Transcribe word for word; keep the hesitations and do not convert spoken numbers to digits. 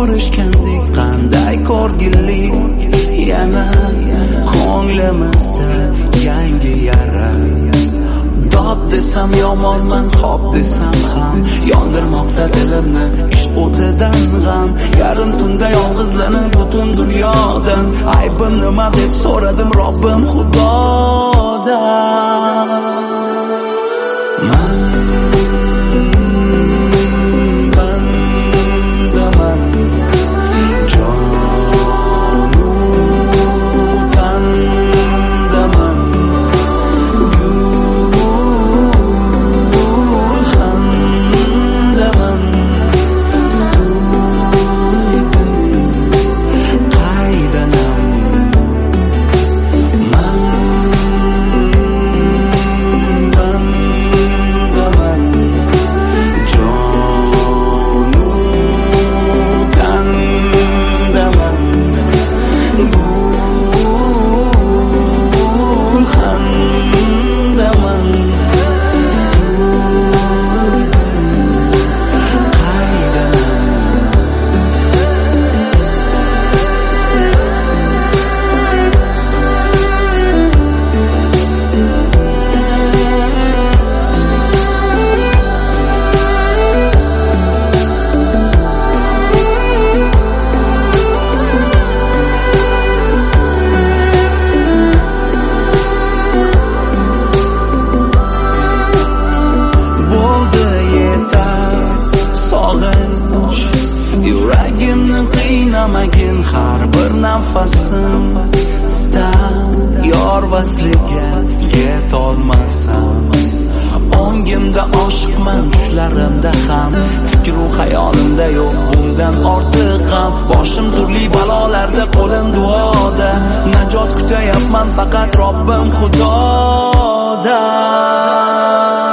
ko'rishgandek qanday ko'rginlik yana ko'nglimizda yangi yara. Dod desam yomonman, hop desam ham yondirmoqda dilimni ishq o'tidan g'am. Yarim tunda yolg'izlanib butun dunyodan aybim nima deb so'radim Robbim Xudodan. Man bandaman, jonu tandaman, gulxandaman, suydim qaydanam. Man bandaman, jonu tandaman, gulxandaman, suydim bo'ldi yetar sog'inch, yuragimni qiynamagin har bir nafasim. Istam yor vasliga yetolmasam, ongimda oshiqman, tushlarimda ham, fikru xayolimda yo'q bundan ortiq ham. Boshim turli balolarda, qo'lim duoda, najot kutayapman faqat Robbim Xudodan.